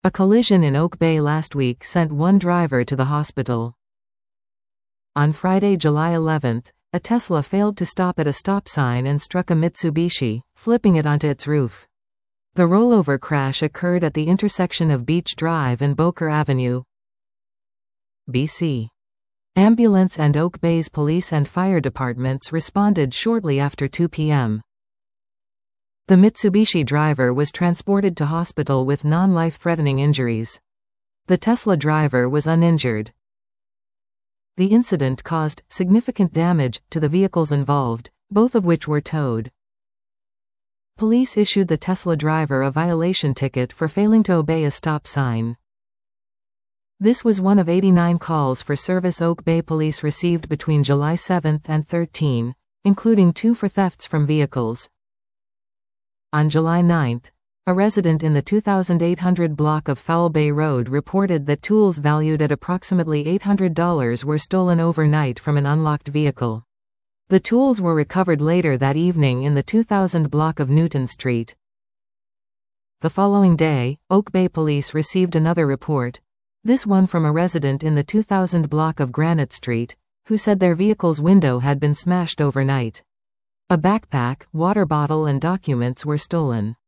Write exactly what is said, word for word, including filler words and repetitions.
A collision in Oak Bay last week sent one driver to the hospital. On Friday, July eleventh, a Tesla failed to stop at a stop sign and struck a Mitsubishi, flipping it onto its roof. The rollover crash occurred at the intersection of Beach Drive and Boker Avenue, B C. Ambulance and Oak Bay's police and fire departments responded shortly after two p m The Mitsubishi driver was transported to hospital with non-life-threatening injuries. The Tesla driver was uninjured. The incident caused significant damage to the vehicles involved, both of which were towed. Police issued the Tesla driver a violation ticket for failing to obey a stop sign. This was one of eighty-nine calls for service Oak Bay police received between July seventh and thirteenth, including two for thefts from vehicles. On July ninth, a resident in the two thousand eight hundred block of Foul Bay Road reported that tools valued at approximately eight hundred dollars were stolen overnight from an unlocked vehicle. The tools were recovered later that evening in the two thousand block of Newton Street. The following day, Oak Bay police received another report, this one from a resident in the two thousand block of Granite Street, who said their vehicle's window had been smashed overnight. A backpack, water bottle and documents were stolen.